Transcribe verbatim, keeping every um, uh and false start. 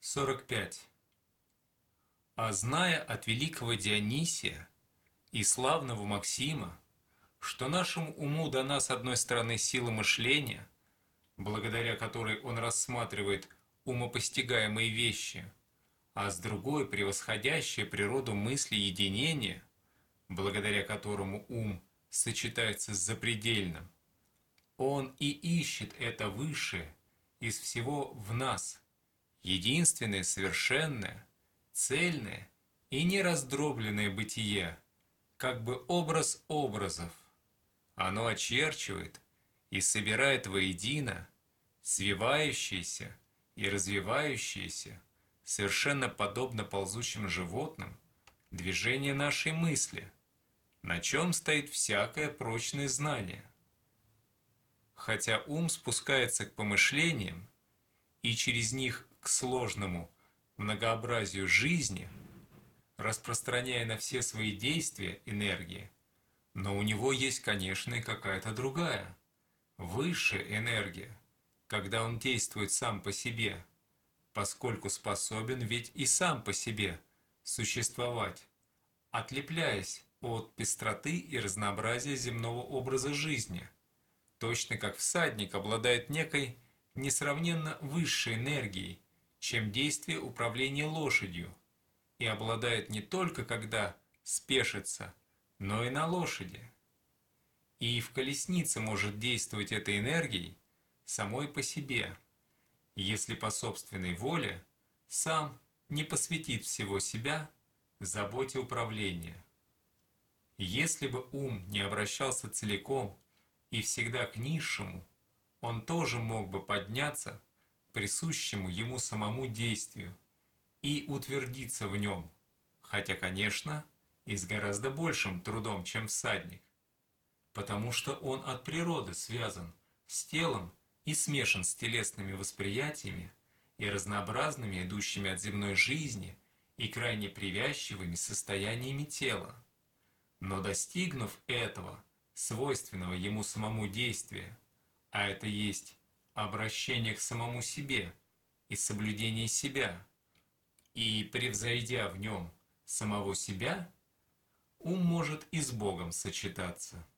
сорок пять. А зная от великого Дионисия и славного Максима, что нашему уму дана с одной стороны сила мышления, благодаря которой он рассматривает умопостигаемые вещи, а с другой превосходящая природу мысли единения, благодаря которому ум сочетается с запредельным, он и ищет это высшее из всего в нас, единственное, совершенное, цельное и нераздробленное бытие, как бы образ образов. Оно очерчивает и собирает воедино свивающиеся и развивающиеся, совершенно подобно ползущим животным, движение нашей мысли, на чем стоит всякое прочное знание. Хотя ум спускается к помышлениям и через них к сложному многообразию жизни, распространяя на все свои действия энергии, но у него есть, конечно, и какая-то другая, высшая энергия, когда он действует сам по себе, поскольку способен ведь и сам по себе существовать, отлепляясь от пестроты и разнообразия земного образа жизни, точно как всадник обладает некой несравненно высшей энергией, чем действие управления лошадью, и обладает не только когда спешится, но и на лошади. И в колеснице может действовать этой энергией самой по себе, если по собственной воле сам не посвятит всего себя заботе управления. Если бы ум не обращался целиком и всегда к низшему, он тоже мог бы подняться к присущему ему самому действию и утвердиться в нем, хотя, конечно, и с гораздо большим трудом, чем всадник, потому что он от природы связан с телом и смешан с телесными восприятиями и разнообразными, идущими от земной жизни и крайне привязчивыми состояниями тела. Но достигнув этого, свойственного ему самому действия, а это есть обращение к самому себе и соблюдение себя, и превзойдя в нем самого себя, ум может и с Богом сочетаться.